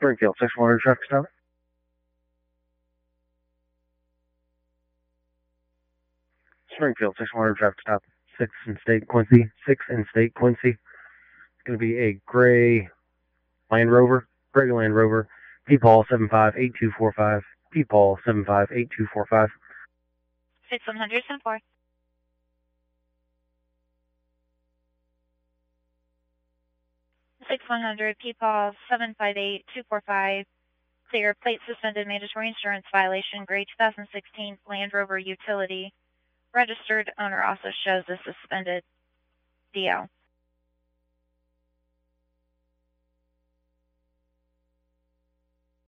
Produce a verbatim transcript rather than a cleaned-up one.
Springfield, six one hundred traffic stop. Springfield, six one hundred traffic stop. six in State Quincy. six in State Quincy. It's going to be a gray Land Rover. Gray Land Rover. P Paul seven five eight two four five. P Paul seven five eight two four five. six one hundred, ten four. six one hundred, P Paul seven five eight two four five. Clear, plate suspended, mandatory insurance violation, gray twenty sixteen Land Rover utility. Registered owner also shows a suspended D L.